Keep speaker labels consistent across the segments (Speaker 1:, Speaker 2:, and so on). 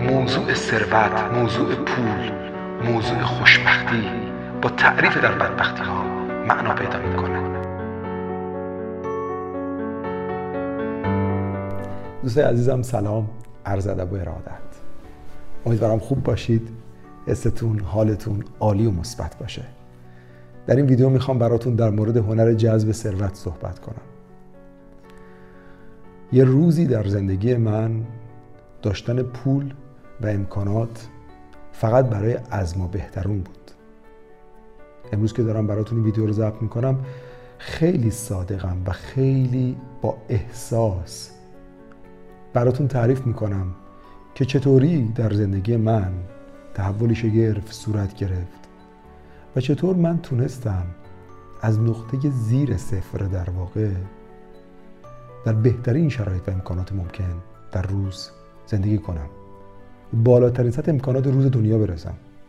Speaker 1: موضوع ثروت، موضوع پول، موضوع خوشبختی با تعریف در بدبختی ها معنا پیدا میکنه.
Speaker 2: دوستای عزیزم سلام، عرض ادب و ارادت. امیدوارم خوب باشید، حستون، حالتون عالی و مثبت باشه. در این ویدیو میخوام براتون در مورد هنر جذب ثروت صحبت کنم. یه روزی در زندگی من داشتن پول و امکانات فقط برای عزم و بهترون بود. امروز که دارم براتون این ویدیو رو ضبط میکنم خیلی صادقم و خیلی با احساس براتون تعریف میکنم که چطوری در زندگی من تحولی شگرف صورت گرفت و چطور من تونستم از نقطه زیر صفر در واقع در بهترین شرایط و امکانات ممکن در روز زندگی کنم، بالاترین سطح امکانات روز دنیا برسم.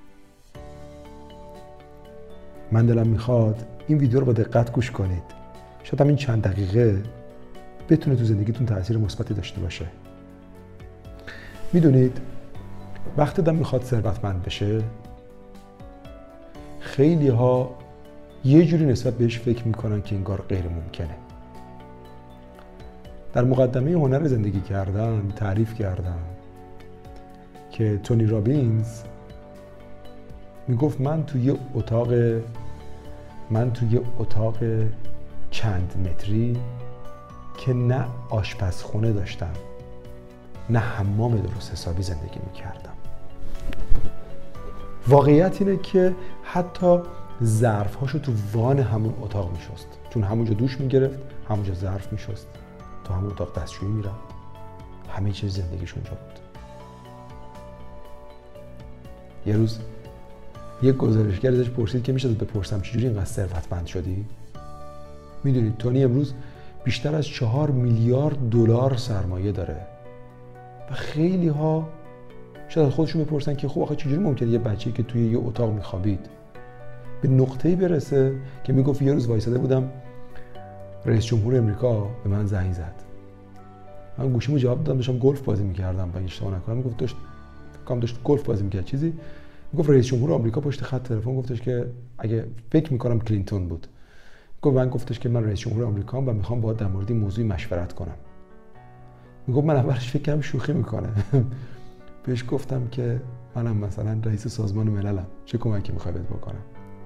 Speaker 2: من دلم میخواد این ویدیو رو با دقت گوش کنید، شاید همین چند دقیقه بتونه تو زندگیتون تأثیر مثبتی داشته باشه. میدونید وقتی آدم میخواد ثروتمند بشه خیلی ها یه جوری نسبت بهش فکر میکنن که انگار غیر ممکنه. در مقدمه هنر زندگی کردن تعریف کردم که تونی رابینز میگفت من توی اتاق چند متری که نه آشپزخونه داشتم نه حمام درست حسابی زندگی میکردم. واقعیت اینه که حتی ظرف‌هاشو تو وان همون اتاق میشست، چون همونجا دوش میگرفت، همونجا ظرف میشست، تو همون اتاق دستشویی میرفت، همه چیز زندگیش اونجا بود. یه روز یک گزارشگر ازش پرسید که میشه بپرسم چجوری اینقدر ثروتمند شدی؟ میدونید تونی امروز بیشتر از 4 میلیارد دلار سرمایه داره و خیلی ها شاید خودشون بپرسن که خب آخه چجوری ممکنه یه بچه‌ای که توی یه اتاق میخوابید به نقطه‌ای برسه که میگفت یه روز وایساده بودم رئیس جمهور امریکا به من زنگ زد، من گوشیمو جواب دادم، داشتم گلف بازی میکردم و اشتباه نکنم میگفت داشت گلف بازی میکرد چیزی، میگفت رئیس جمهور آمریکا پشت خط تلفن گفتش که اگه فکر میکنم کلینتون بود، گفتش که من رئیس جمهور آمریکام و میخوام باهات در مورد این موضوع مشورت کنم. میگفت من اولش فکر کردم شوخی میکنه. بهش گفتم که منم مثلا رئیس سازمان مللم، چه کمکی میخوای بهت بکنم؟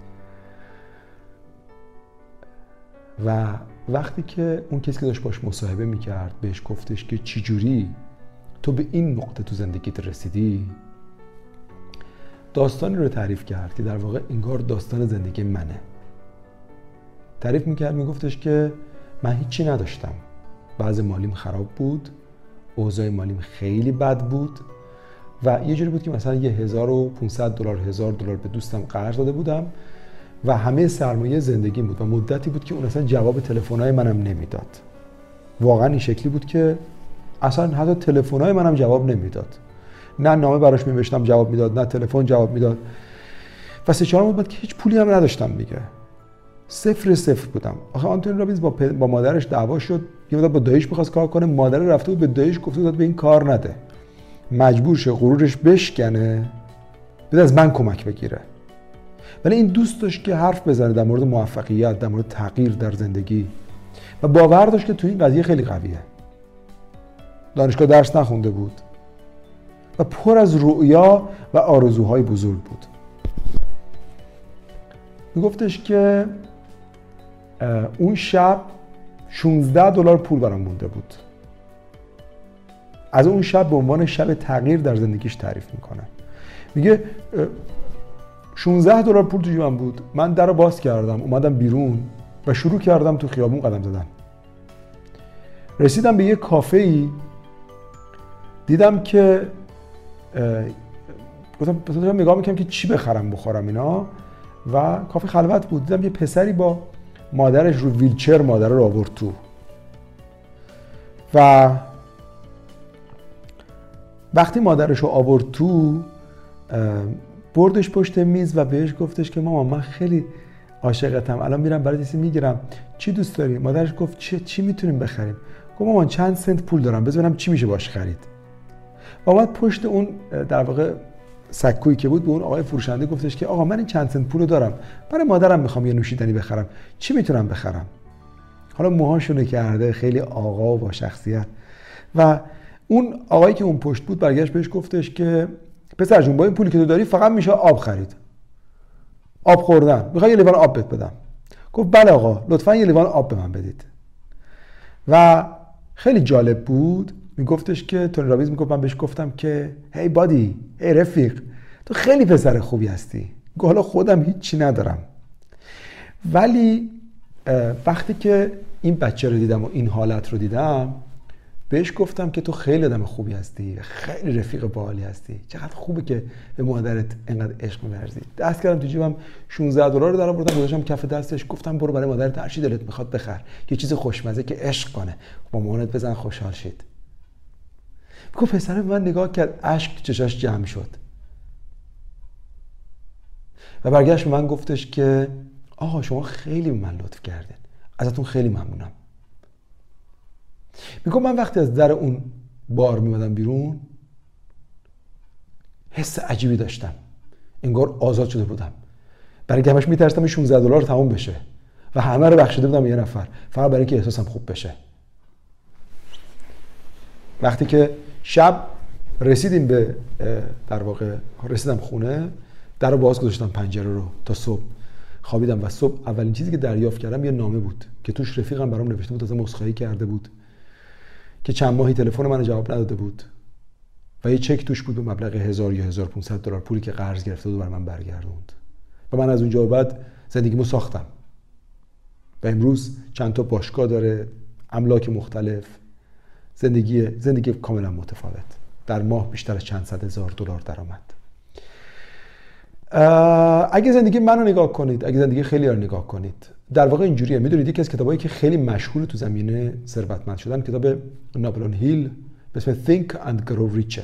Speaker 2: و وقتی که اون کسی که داشت باش مصاحبه میکرد بهش گفتش که چی جوری تو به این نقطه تو زندگیت رسیدی، داستانی رو تعریف کرد که در واقع انگار داستان زندگی منه. تعریف میکرد، میگفتش که من هیچی نداشتم، وضع مالیم خراب بود، اوضاع مالیم خیلی بد بود و یه جوری بود که مثلا یه 1500 دلار 1000 دلار به دوستم قرض داده بودم و همه سرمایه زندگی بود و مدتی بود که اون اصلا جواب تلفن‌های منم نمیداد. واقعا این شکلی بود که اصلا حتی تلفن‌های منم جواب نمیداد، نه نامه براش می‌نوشتم جواب میداد، نه تلفن جواب میداد و 3-4 ماه بعد که هیچ پولی هم نداشتم دیگه، صفر بودم. آخه آنتونی رابینز با مادرش دعوا شد، یه مدت با داییش می‌خواست کار کنه، مادر رفته بود به داییش گفته بود به این کار نده، مجبور شه غرورش بشکنه بده از من کمک بگیره. ولی این دوست داشت که حرف بزنه در مورد موفقیت، در مورد تغییر در زندگی و باور داشت که تو این قضیه خیلی قویه. دانشگاه درس نخونده بود و پر از رؤیا و آرزوهای بزرگ بود. میگفتش که اون شب 16 دلار پول برام مونده بود. از اون شب به عنوان شب تغییر در زندگیش تعریف میکنه. میگه 16 دلار پول تو جیبم بود، من در رو باز کردم، اومدم بیرون و شروع کردم تو خیابون قدم زدن. رسیدم به یه کافه‌ای، دیدم که گفتم نگاه میکنم که چی بخرم بخورم اینا و کافه خلوت بود. دیدم یه پسری با مادرش رو ویلچر مادر رو آورد تو و وقتی مادرش رو آورد تو بردش پشت میز و بهش گفتش که مامان من خیلی عاشقتم، الان میرم برات چیزی میگیرم، چی دوست داری؟ مادرش گفت چی میتونیم بخریم؟ گفت مامان چند سنت پول دارم، بذار ببینم چی میشه باش خرید. و بعد پشت اون در واقع سکویی که بود به اون آقای فروشنده گفتش که آقا من این چند سنت پولو دارم، برای مادرم میخوام یه نوشیدنی بخرم، چی میتونم بخرم؟ حالا موهاشونو کرده خیلی آقا و با شخصیت. و اون آقایی که اون پشت بود برگشت بهش گفتش که پسر جون با این پولی که تو داری فقط میشه آب خرید، آب خوردن، میخوای یه لیوان آب بهت بدم؟ گفت بله آقا، لطفا یه لیوان آب به من بدید. و خیلی جالب بود، میگفتش که تونی رابینز میگفت من بهش گفتم که هی بادی، هی رفیق، تو خیلی پسر خوبی هستی، حالا خودم هیچی ندارم، ولی وقتی که این بچه رو دیدم و این حالت رو دیدم بهش گفتم که تو خیلی آدم خوبی هستی، خیلی رفیق باحالی هستی، چقدر خوبه که به مادرت اینقدر عشق می‌ورزی. دست کردم تو جیبم $16 رو در آوردم گذاشتم کف دستش، گفتم برو برای مادرت هر چی دلت میخواد بخر، یه چیز خوشمزه که عشق کنه، با مامانت بزن خوشحال شید. گفت پسر من نگاه کرد، اشک تو چشاش جمع شد و برگشت به من گفتش که آقا شما خیلی به من لطف کردین، ازتون خیلی ممنونم. میگم من وقتی از در اون بار میمدم بیرون حس عجیبی داشتم، انگار آزاد شده بودم، برای که همش میترسم $16 تموم بشه و همه رو بخشیده بودم یه نفر، فقط برای اینکه احساسم خوب بشه. وقتی که شب رسیدیم به در واقع رسیدم خونه، در رو باز گذاشتم پنجره رو تا صبح خوابیدم و صبح اولین چیزی که دریافت کردم یه نامه بود که توش رفیقم برام نوشته بود، ازم عذرخواهی کرده بود که چند ماهی تلفن منو جواب نداده بود و یه چک توش بود به مبلغ 1000 یا $1500 پولی که قرض گرفته بود و برای من برگردوند و من از اونجا بعد زندگیمو ساختم و امروز چند تا باشگاه داره، املاک مختلف، زندگی کاملا متفاوت، در ماه بیشتر از چند صد هزار دلار درآمد. اگه زندگی منو نگاه کنید، اگه زندگی خیلی رو نگاه کنید، در واقع اینجوریه. میدونید یکی از کتابایی که خیلی مشهور تو زمینه ثروتمند شدن کتاب ناپلئون هیل به اسم Think and Grow Rich.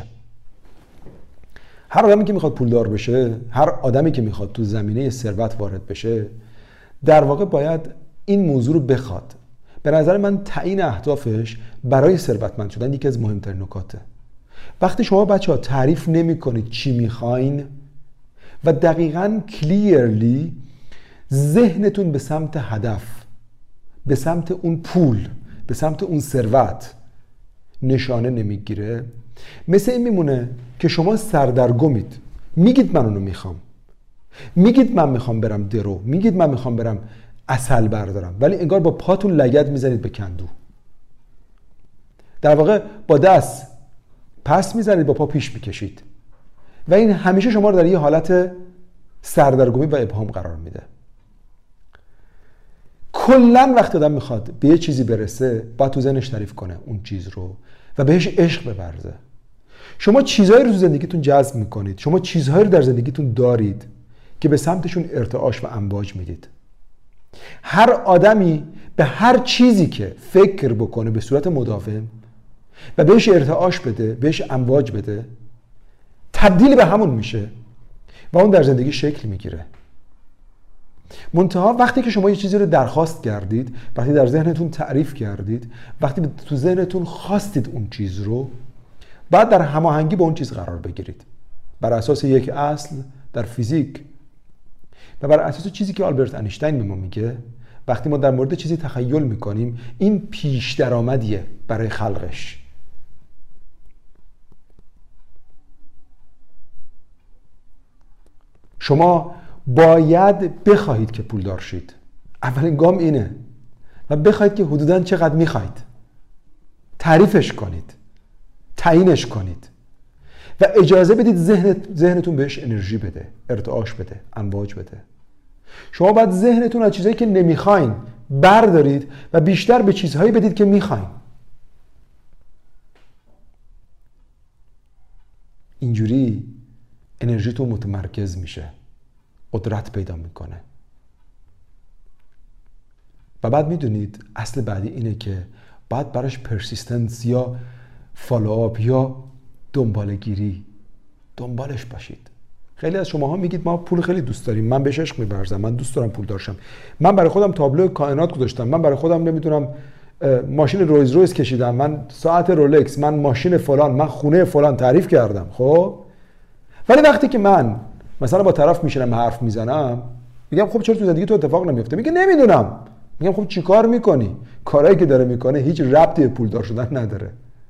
Speaker 2: هر آدمی که میخواد پولدار بشه، هر آدمی که میخواد تو زمینه ثروت وارد بشه، در واقع باید این موضوع رو بخواد. به نظر من تعیین اهدافش برای ثروتمند شدن یکی از مهمترین نکاته. وقتی شما بچه‌ها تعریف نمی‌کنید چی می‌خواین و دقیقاً کلیرلی ذهنتون به سمت هدف، به سمت اون پول، به سمت اون ثروت نشانه نمیگیره، مثل این میمونه که شما سردرگمید، میگید من اونو میخوام، میگید من میخوام برم درو، میگید من میخوام برم عسل بردارم، ولی انگار با پاتون لگد میزنید به کندو. در واقع با دست پس میزنید، با پا پیش میکشید و این همیشه شما رو در یه حالت سردرگمی و ابهام قرار میده. کلن وقتی آدم میخواد به یه چیزی برسه باید تو ذهنش تعریف کنه اون چیز رو و بهش عشق بورزه. شما چیزهایی رو تو زندگیتون جذب میکنید، شما چیزهایی رو در زندگیتون دارید که به سمتشون ارتعاش و امواج میدید. هر آدمی به هر چیزی که فکر بکنه به صورت مداوم و بهش ارتعاش بده، بهش امواج بده، تبدیل به همون میشه و اون در زندگی شکل میگیره. منتها وقتی که شما یه چیزی رو درخواست کردید، وقتی در ذهنتون تعریف کردید، وقتی تو ذهنتون خواستید اون چیز رو، بعد در هماهنگی با اون چیز قرار بگیرید بر اساس یک اصل در فیزیک و بر اساس چیزی که آلبرت انیشتین به ما میگه. وقتی ما در مورد چیزی تخیل میکنیم، این پیش درآمدیه برای خلقش. شما باید بخواهید که پولدار شید، اولین گام اینه، و بخواهید که حدوداً چقدر میخواید، تعریفش کنید، تعیینش کنید و اجازه بدید ذهنتون بهش انرژی بده، ارتعاش بده، امواج بده. شما باید ذهنتون از چیزهایی که نمیخواین بردارید و بیشتر به چیزهایی بدید که میخواین. اینجوری انرژیتون متمرکز میشه، قدرت پیدا میکنه. و بعد میدونید اصل بعدی اینه که باید براش پرسیستنس یا فالوآپ یا دنبالش باشید. خیلی از شماها میگید ما پول خیلی دوست داریم، من بهش عشق می‌ورزم، من دوست دارم پول داشتم، من برای خودم تابلو کائنات گذاشتم، من برای خودم نمیدونم ماشین رویز رویز کشیدم، من ساعت رولکس، من ماشین فلان، من خونه فلان تعریف کردم. خب ولی وقتی که من مثلا با طرف میشینم حرف میزنم، میگم خب چرا تو زندگی تو اتفاق نمیفته؟ میگه نمیدونم. میگم خب چیکار میکنی؟ کارهایی که داره میکنه هیچ ربطی به پولدار شدن نداره.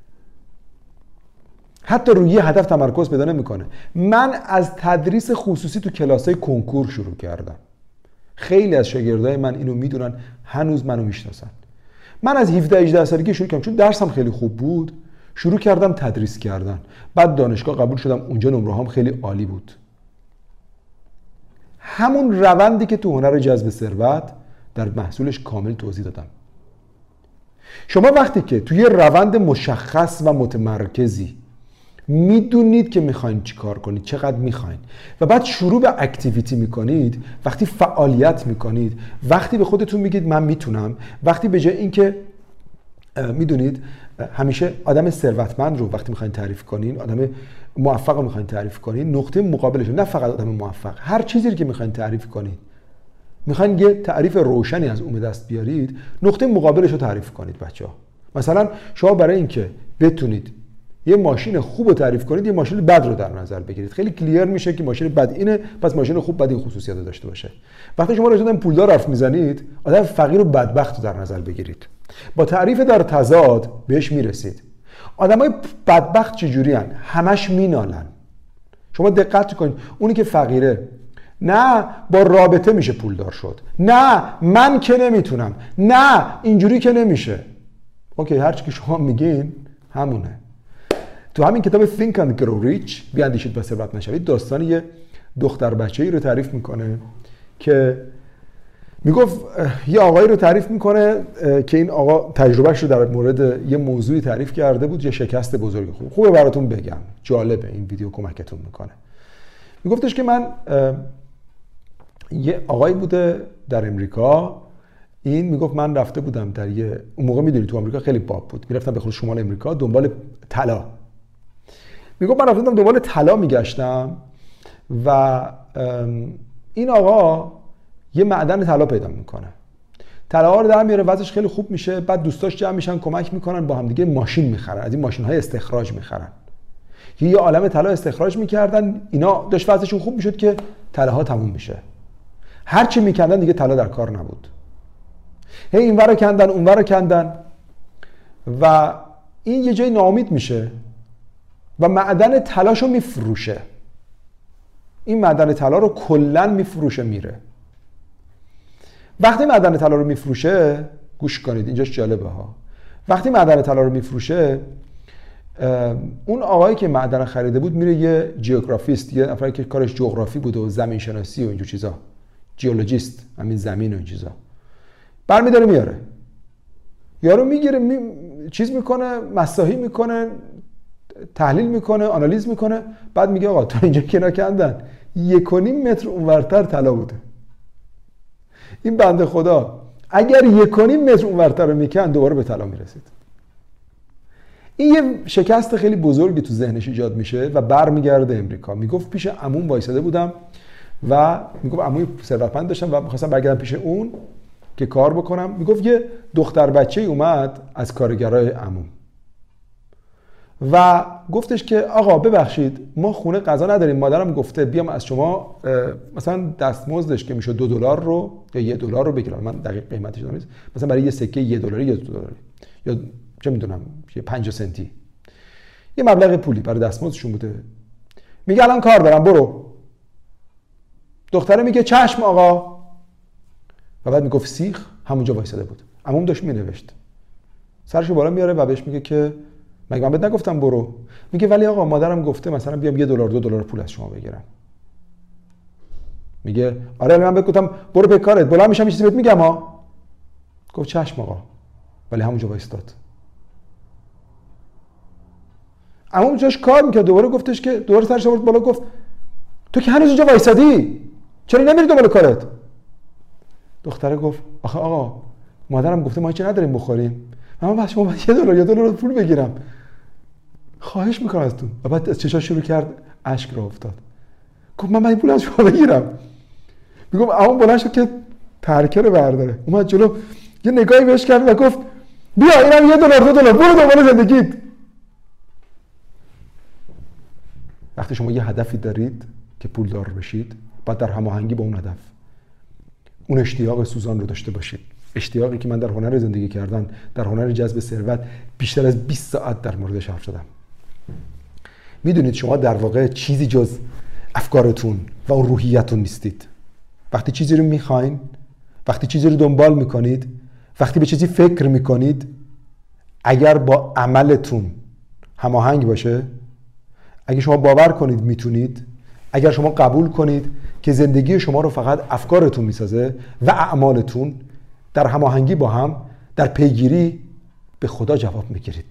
Speaker 2: حتی روی یه هدف تمرکز پیدا نمیکنه. من از تدریس خصوصی تو کلاسای کنکور شروع کردم. خیلی از شاگردای من اینو میدونن، هنوز منو میشناسن. من از 17-18 سالگی شروع کردم، چون درسم خیلی خوب بود، شروع کردم تدریس کردن. بعد دانشگاه قبول شدم، اونجا نمره‌هام خیلی عالی بود. همون روندی که تو هنر جذب ثروت در محصولش کامل توضیح دادم. شما وقتی که توی روند مشخص و متمرکزی میدونید که میخواین چی کار کنید، چقدر میخواین، و بعد شروع به اکتیویتی میکنید، وقتی فعالیت میکنید، وقتی به خودتون میگید من میتونم، وقتی به جای اینکه میدونید همیشه آدم ثروتمند رو وقتی میخواین تعریف کنین، آدم موفق رو میخواین تعریف کنین، نقطه مقابلش، نه فقط آدم موفق، هر چیزی که میخواین تعریف کنید، میخواین یه تعریف روشنی از اون به دست بیارید، نقطه مقابلش رو تعریف کنید بچه‌ها. مثلا شما برای اینکه بتونید یه ماشین خوب رو تعریف کنید، یه ماشین بد رو در نظر بگیرید. خیلی کلیر میشه که ماشین بد اینه، پس ماشین خوب باید این خصوصیات رو داشته باشه. وقتی شما راجع به پولدار حرف میزنید، آدم فقیر و بدبخت رو در نظر بگیرید. با تعریف در تضاد بهش میرسید. آدمای بدبخت چجوریان؟ همش مینالن. شما دقت کنید، اونی که فقیره، نه با رابطه میشه پولدار شد، نه من که نمیتونم، نه اینجوری که نمیشه. اوکی، هر چی که شما میگین همونه. تو همین کتاب Think and Grow Rich بیاندیشید و ثروت نشوید، داستان یه دختر بچه‌ای رو تعریف میکنه که میگفت یه آقایی رو تعریف میکنه که این آقا تجربهش رو در مورد یه موضوعی تعریف کرده بود، یه شکست بزرگی. خوبه براتون بگم، جالبه، این ویدیو کمکتون میکنه. میگفتش که من یه آقایی بوده در امریکا، این میگفت من رفته بودم در یه، اون موقع میدونی تو آمریکا خیلی باب بود، میرفتم به خود شمال امریکا دنبال طلا. میگفت من رفته بودم دنبال طلا میگشتم و این آقا یه معدن طلا پیدا میکنه، طلاها رو در میاره، وضعش خیلی خوب میشه، بعد دوستاش جمع میشن کمک میکنن، با هم دیگه ماشین میخرن، از این ماشین‌های استخراج میخرن. یه عالمه طلا استخراج میکردن، اینا داشت وضعشون خوب میشد که طلاها تموم میشه. هر چی میکندن دیگه طلا در کار نبود. هی اینور رو کندن اونور رو کندن و این یه جای ناامید میشه و معدن طلاشو میفروشه. این معدن طلا رو کلا میفروشه میره. وقتی معدن طلا رو میفروشه، گوش کنید اینجاش جالبه ها، وقتی معدن طلا رو میفروشه، اون آقایی که معدن خریده بود میره یه جیوگرافیست، یه نفری که کارش جغرافی بوده و زمین شناسی و اینجور چیزا، جیولوژیست، همین زمین و این چیزا، برمی‌داره میاره. یارو میگیره چیز میکنه، مساحی میکنه، تحلیل میکنه، آنالیز میکنه، بعد میگه آقا تا اینجا که نکندن 1.5 متر اونورتر طلا بوده. این بنده خدا اگر 1.5 متر اونورتر رو میکند دوباره به طلا میرسید. این یه شکست خیلی بزرگی تو ذهنش ایجاد میشه و برمیگرده امریکا. میگفت پیش عموم وایساده بودم و میگفت عموی ثروتمند داشتم و می‌خواستم برگردم پیش اون که کار بکنم. میگفت یه دختر بچه‌ای اومد از کارگرای عموم و گفتش که آقا ببخشید ما خونه غذا نداریم، مادرم گفته بیام از شما مثلا دستمزدش که میشه $2 رو یا $1 رو بگیرم، من دقیق قیمتش نمیدونم، مثلا برای یه سکه $1 یا $2 یا چه میدونم 5 سنتی یه مبلغ پولی برای دستمزدشون بوده. میگه الان کار دارم برو. دختره میگه چشم آقا و بعد میگفت سیخ همونجا وایساده بود. عموم داشت مینوشت، سرشو بالا میاره و بهش میگه که مگه من بهت نگفتم برو؟ میگه ولی آقا مادرم گفته مثلا بیام $1 $2 پول از شما بگیرم. میگه آره من بهت گفتم برو به کارت، بلند میشم یه چیزی بهت میگم ها. گفت چشم آقا، ولی همونجا وایساد. عموم جاش کار میکرد، دوباره گفتش که دوباره سرش آورد بالا گفت تو که هنوز اونجا وایسادی چرا نمیری دنبال کارت؟ دختره گفت آخه آقا مادرم گفته ما هیچ نداریم بخوریم، من بس شما $1 یا $2 پول بگیرم، خواهش میکنم ازتون. و بعد از چشاش شروع کرد اشک را افتاد. گفت من پول از شما بگیرم. میگم عموم بلند شد که ترکه رو برداره، اومد جلو یه نگاهی بهش کرد و گفت بیا اینم $1 $2 برو دنبال زندگیت. وقتی شما یه هدفی دارید که پولدار بشید، باید در هماهنگی با اون هدف اون اشتیاق سوزان رو داشته باشید. اشتیاقی که من در هنر زندگی کردن، در هنر جذب ثروت بیشتر از 20 ساعت در موردش حرف زدم. میدونید شما در واقع چیزی جز افکارتون و اون روحیتون نیستید. وقتی چیزی رو میخواین، وقتی چیزی رو دنبال میکنید، وقتی به چیزی فکر میکنید، اگر با عملتون هماهنگ باشه، اگر شما باور کنید میتونید، اگر شما قبول کنید که زندگی شما رو فقط افکارتون میسازه و اعمالتون، در هماهنگی با هم، در پیگیری به خدا جواب میگیرید.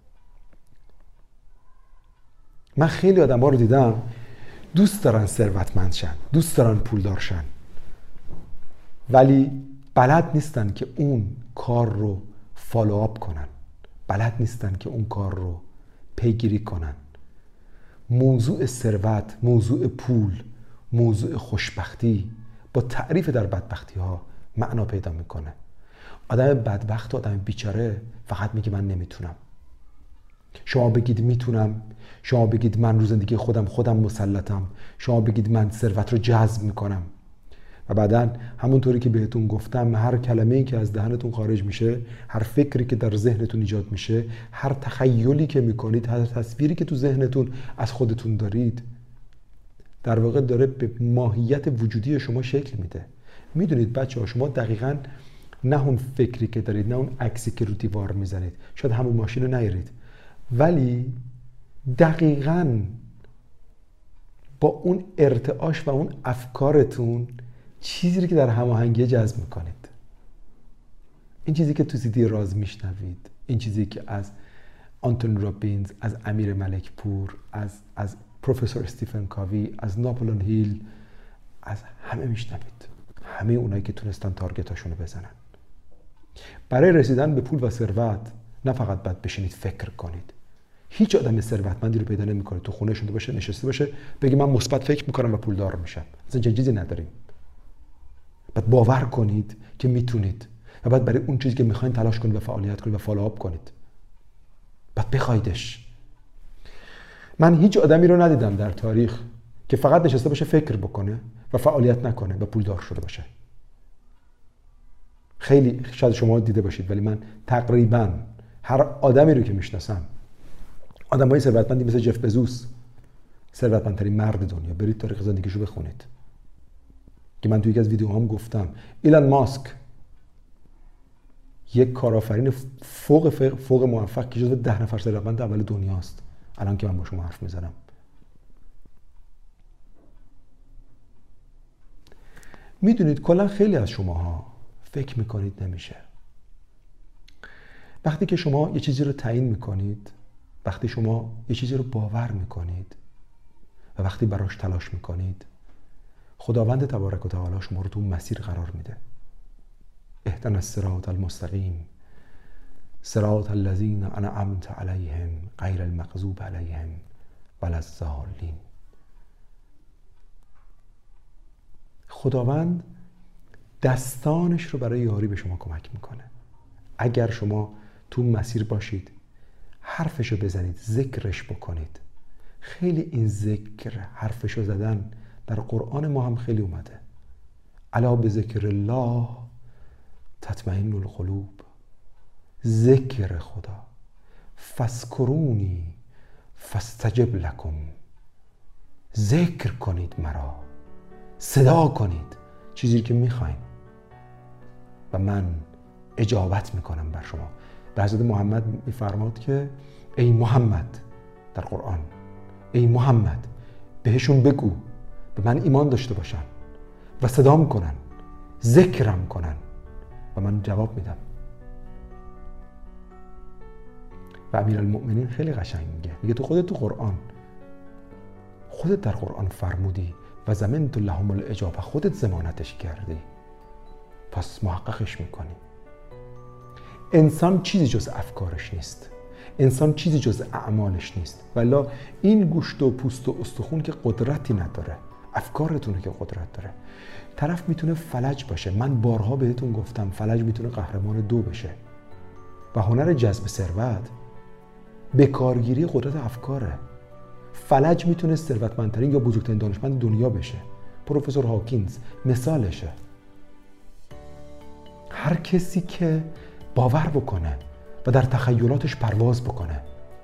Speaker 2: من خیلی آدم‌ها رو دیدم دوست دارن ثروتمند شن، دوست دارن پولدار شن، ولی بلد نیستن که اون کار رو فالوآپ کنن، بلد نیستن که اون کار رو پیگیری کنن. موضوع ثروت، موضوع پول، موضوع خوشبختی با تعریف در بدبختی ها معنا پیدا میکنه. آدم بدبخت و آدم بیچاره فقط میگه من نمیتونم. شما بگید میتونم، شما بگید من رو زندگی خودم مسلطم، شما بگید من ثروت رو جذب میکنم و بعداً همونطوری که بهتون گفتم، هر کلمه‌ای که از دهنتون خارج میشه، هر فکری که در ذهنتون ایجاد میشه، هر تخیلی که میکنید، هر تصویری که تو ذهنتون از خودتون دارید، در واقع داره به ماهیت وجودی شما شکل میده. میدونید بچه‌ها، شما دقیقاً نه اون فکری که دارید، نه اون عکسی که رو دیوار میزنید، شاید همون ماشین رو نیارید، ولی دقیقاً با اون ارتعاش و اون افکارتون چیزی رو که در هماهنگی جذب میکنید. این چیزی که تو سیدی راز میشنوید، این چیزی که از آنتونی رابینز، از امیر ملک پور، از پروفسور استیفن کاوی، از ناپولون هیل، از همه میشنوید. همه اونایی که تونستن تارگتاشونو بزنن. برای رسیدن به پول و ثروت نه فقط باید بشینید فکر کنید. هیچ آدم ثروتمندی رو پیدا نمی‌کنه تو خونه شده باشه، نشسته باشه، بگه من مثبت فکر می‌کنم و پولدار میشم. اصلا چیزی نداریم. باید باور کنید که میتونید و بعد برای اون چیزی که میخواین تلاش کنید و فعالیت کنید و فالوآپ کنید. باید بخوایدش. من هیچ آدمی رو ندیدم در تاریخ که فقط نشسته باشه فکر بکنه و فعالیت نکنه و پولدار شده باشه. خیلی شاید شما دیده باشید، ولی من تقریبا هر آدمی رو که میشناسم، آدمای ثروتمندی مثل جف بزوس، ثروتمندترین مرد دنیا، برید تاریخ زندگیشو بخونید که من توی یکی از ویدیوهام گفتم ایلان ماسک یک کارآفرین فوق موفق که جزو 10 نفر ثروتمند اول دنیاست الان که من با شما حرف میزنم. میدونید کلا خیلی از شماها فکر میکنید نمیشه. وقتی که شما یه چیزی رو تعیین میکنید، وقتی شما یه چیزی رو باور میکنید و وقتی براش تلاش میکنید، خداوند تبارک و تعالی شما رو تو مسیر قرار میده. اهدنا الصراط المستقیم صراط الذین انعمت علیهم غیر المغضوب علیهم ولا الضالین. خداوند دستانش رو برای یاری به شما کمک میکنه. اگر شما تو مسیر باشید، حرفشو بزنید، ذکرش بکنید. خیلی این ذکر، حرفشو زدن در قرآن ما هم خیلی اومده. الا بذکر الله تطمئن القلوب. ذکر خدا. فاذکرونی فاستجب لکم. ذکر کنید مرا، صدا کنید چیزی که میخواین و من اجابت میکنم بر شما. به حضرت محمد میفرماد که ای محمد، در قرآن، ای محمد بهشون بگو به من ایمان داشته باشن و صدام کنن، ذکرم کنن و من جواب میدم. و امیرالمؤمنین خیلی قشنگ میگه تو خودت در قرآن فرمودی و ضمنت لهم الاجابه، خودت ضمانتش کردی، پس محققش میکنی. انسان چیزی جز افکارش نیست، انسان چیزی جز اعمالش نیست. والا این گوشت و پوست و استخون که قدرتی نداره، افکارتونه که قدرت داره. طرف میتونه فلج باشه، من بارها بهتون گفتم فلج میتونه قهرمان 2 بشه. و هنر جذب ثروت به کارگیری قدرت افکاره. فلج میتونه ثروتمندترین یا بزرگترین دانشمند دنیا بشه. پروفسور هاکینز مثالشه. هر کسی که باور بکنه و در تخیلاتش پرواز بکنه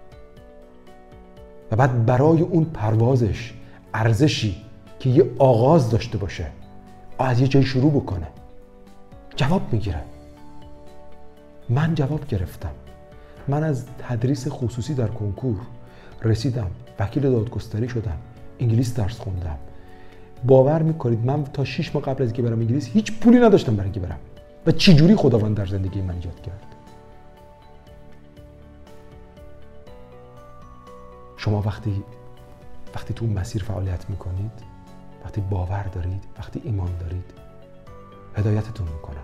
Speaker 2: و بعد برای اون پروازش ارزشی که یه آغاز داشته باشه، از یه جای شروع بکنه، جواب میگیره. من جواب گرفتم. من از تدریس خصوصی در کنکور رسیدم، وکیل دادگستری شدم، انگلیس درس خوندم. باور میکنید من تا 6 ماه قبل از اینکه برم انگلیس هیچ پولی نداشتم برای اینکه برم و چه جوری خداوند در زندگی من ایجاد کرد. شما وقتی تو اون مسیر فعالیت میکنید، وقتی باور دارید، وقتی ایمان دارید، هدایتتون میکنم.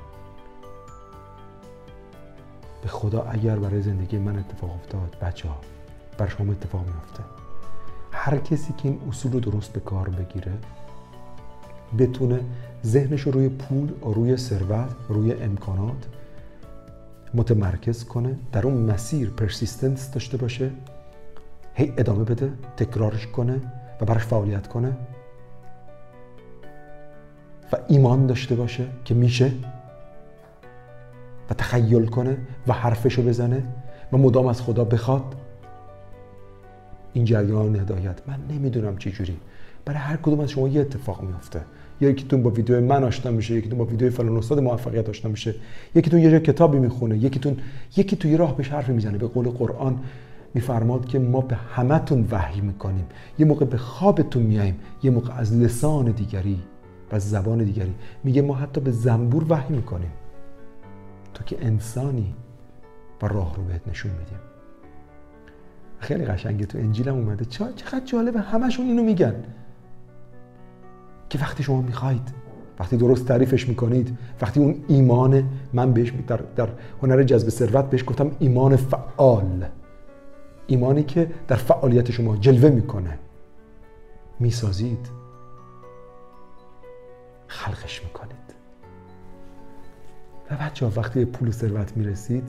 Speaker 2: به خدا اگر برای زندگی من اتفاق افتاد، بچه‌ها برای شما اتفاق میفته. هر کسی که این اصول رو درست به کار بگیره، بتونه ذهنش رو روی پول، روی ثروت، روی امکانات متمرکز کنه، در اون مسیر پرسیستنس داشته باشه، هی ادامه بده، تکرارش کنه و براش فعالیت کنه و ایمان داشته باشه که میشه و تخیل کنه و حرفشو بزنه و مدام از خدا بخواد. این جریان هدایت، من نمیدونم چه جوری برای هر کدوم از شما یه اتفاق میفته. یکیتون با ویدیو من آشنا میشه، یکیتون با ویدیو فلان استاد موفقیت آشنا میشه، یکیتون یه کتابی میخونه، یکی توی راه بهش حرفی میزنه. به قول قرآن میفرماد که ما به همتون وحی میکنیم. یه موقع به خوابتون میایم، یه موقع از لسان دیگری و از زبان دیگری. میگه ما حتی به زنبور وحی میکنیم. تو که انسانی و راه رو بهت نشون میدیم. خیلی قشنگه، تو انجیل هم اومده. چقدر جالبه، همشون اینو میگن که وقتی شما میخواید، وقتی درست تعریفش میکنید، وقتی اون ایمان، من بهش در هنر جذب ثروت بهش گفتم ایمان فعال، ایمانی که در فعالیت شما جلوه میکنه، میسازید، خلقش میکنید. و بچه‌ها وقتی پول و ثروت میرسید،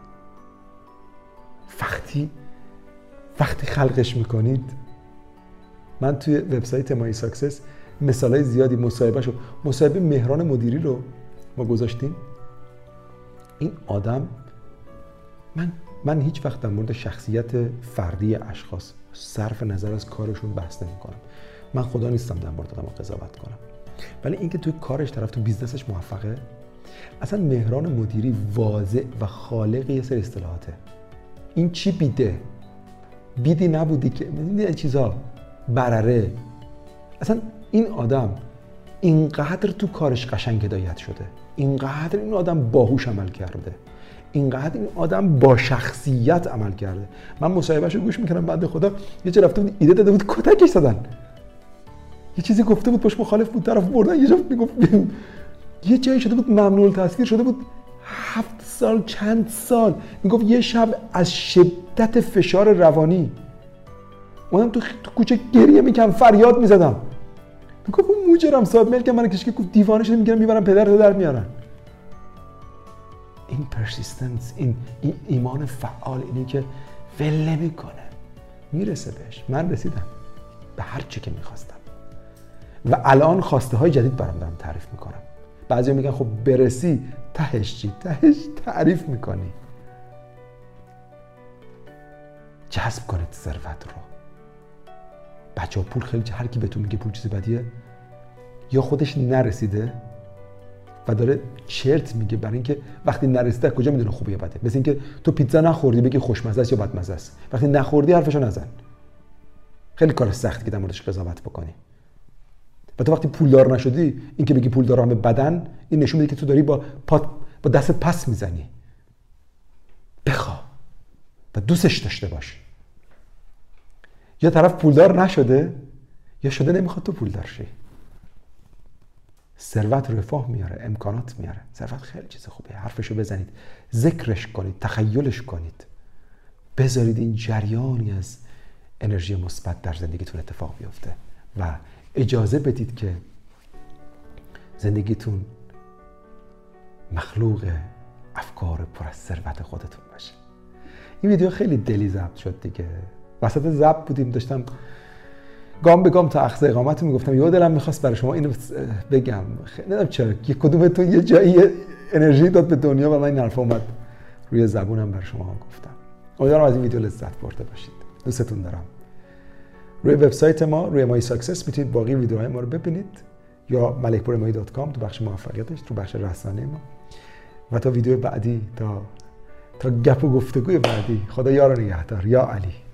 Speaker 2: وقتی خلقش میکنید، من توی وبسایت مای ساکسس مثالای زیادی مصاحبه مهران مدیری رو ما گذاشتیم. این آدم، من هیچ وقت در مورد شخصیت فردی اشخاص صرف نظر از کارشون بحث نمی‌کنم. من خدا نیستم در مورد آدم‌ها قضاوت کنم. ولی اینکه توی کارش، تو بیزنسش موفقه، اصلا مهران مدیری واضح و خالق یه سری اصطلاحاته. این چی بیدی نبودی که این چیزا برره. اصلا این آدم اینقدر تو کارش قشنگ هدایت شده، اینقدر این آدم باهوش عمل کرده، اینقدر این آدم با شخصیت عمل کرده. من مصاحبهشو گوش میکردم، بعد خدا یه چه رفته بود ایده داده بود، کتکش زدن. یه چیزی گفته بود، پشت مخالف بود، طرف بردن. یه جا میگفت یه جایی شده بود ممنوع التصویر شده بود 7 سال چند سال. میگفت یه شب از شدت فشار روانی اومدم تو کوچه گریه میکنم، فریاد میزدم. میگفت اون مجرم صاحب ملک من کشکی گفت دیوانه شده، میگیرن میبرن پدرتو در میارن. این پرسیستنس، این ایمان فعال، اینی که ول نمیکنه، میرسه بهش. من رسیدم به هر چی که میخواستم و الان خواسته های جدید برام دارم تعریف میکنم. بعضیا میگن خب برسی تهش چی؟ تهش تعریف میکنی. جذب کنید ثروت رو. بچه‌ها پول خیلی، هر کی بهتون میگه پول چیز بدیه، یا خودش نرسیده و داره چرت میگه، برای اینکه وقتی نرسیده کجا میدونه خوبه یا بده. مثل اینکه تو پیتزا نخوردی بگی خوشمزه است یا بدمزه است، وقتی نخوردی حرفشو نزن. خیلی کار سختی که در موردش قضاوت بکنی. و تو وقتی پولدار نشدی، این که بگی پولدار همه بدن، این نشون میده که تو داری با دست پس میزنی. بخواه و دوستش داشته باش. یا طرف پولدار نشده یا شده نمیخواد تو پولدار شی. ثروت رفاه میاره، امکانات میاره. ثروت خیلی چیز خوبیه. حرفشو بزنید، ذکرش کنید، تخیلش کنید، بذارید این جریانی از انرژی مثبت در زندگیتون اتفاق بیفته و اجازه بدید که زندگیتون مخلوق افکار پر از ثروت خودتون باشه. این ویدیو خیلی دلی ضبط شد دیگه. وسط ضبط بودیم، داشتم گام به گام تا اخذ اقامت میگفتم. یه دلم میخواست برای شما اینو بگم، نمیدونم چرا یه کدومتون یه جایی انرژی داد به دنیا و من این حرف اومد روی زبونم برای شما گفتم. امیدوارم از این ویدیو لذت برده باشید. دوستتون دارم. روی وبسایت ما، روی مای ساکسس، میتونید باقی ویدیوهای ما رو ببینید یا malekpuremai.com تو بخش موفقیتش، تو بخش رسانه ما. و تا ویدیو بعدی، تا گپ و گفتگوی بعدی، خدا یار و نگهدار. یا علی.